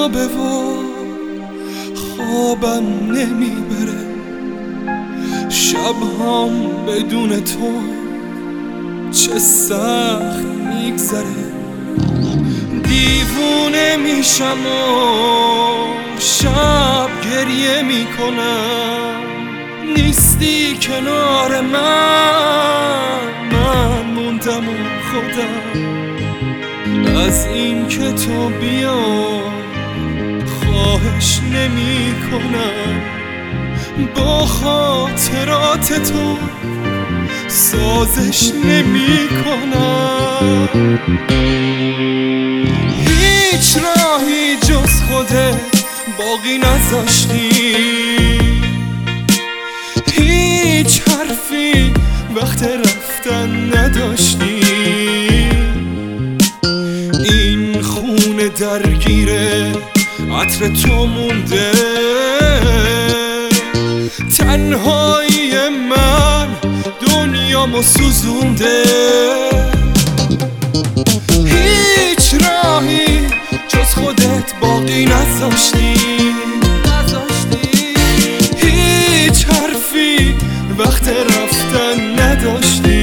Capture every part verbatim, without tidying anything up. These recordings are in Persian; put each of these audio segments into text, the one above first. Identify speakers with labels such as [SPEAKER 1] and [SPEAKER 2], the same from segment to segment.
[SPEAKER 1] خرابه و خوابم نمیبره، شبهام بدون تو چه سخت میگذره. دیوونه میشم و شب گریه میکنم، نیستی کنار من، من موندم و خودم از این که تو بیا خواهش نمی کنم، با خاطرات تو سازش نمی کنم. هیچ راهی جز خودت باقی نذاشتی، هیچ حرفی وقت رفتن نداشتی. این خونه درگیره عطر تو مونده، تنهایی من دنیامو سوزونده. هیچ راهی جز خودت باقی نذاشتی، هیچ حرفی وقت رفتن نداشتی.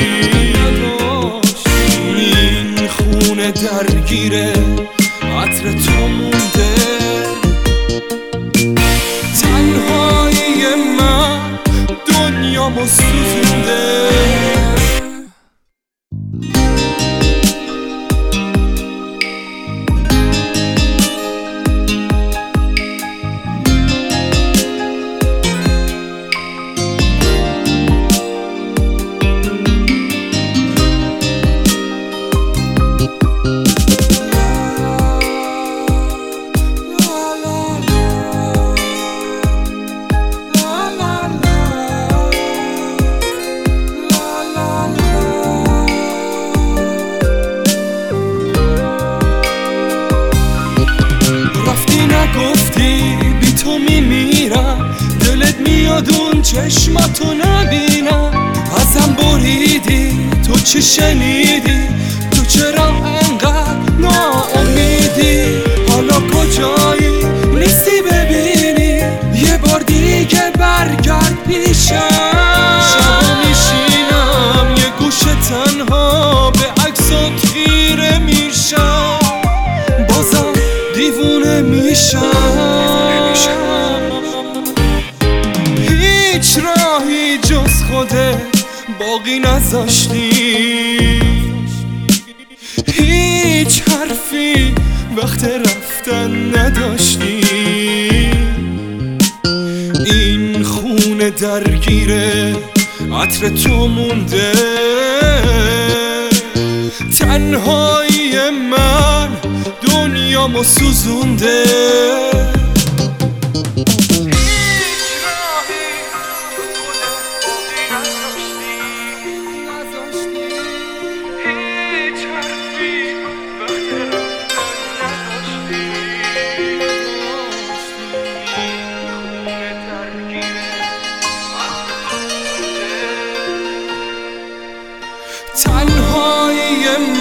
[SPEAKER 1] این خونه درگیره عطر تو مونده، تنهایی من دنیامو سوزونده. گفتی بی تو میمیرم، دلت میاد اون چشماتو نبینم. ازم بریدی تو چی شنیدی، تو چرا انقدر ناامیدی؟ حالا کجایی نیستی ببینی، یه بار دیگه برگرد پیشم. شبا میشینم یه گوشه تنها به عکسات خیره میشم، بازم دیوونه میشم. هیچ راهی جز خودت باقی نذاشتی، هیچ حرفی وقت رفتن نداشتی. این خونه درگیره عطر تو مونده، تنهایی من دنیامو سوزونده. تنهایی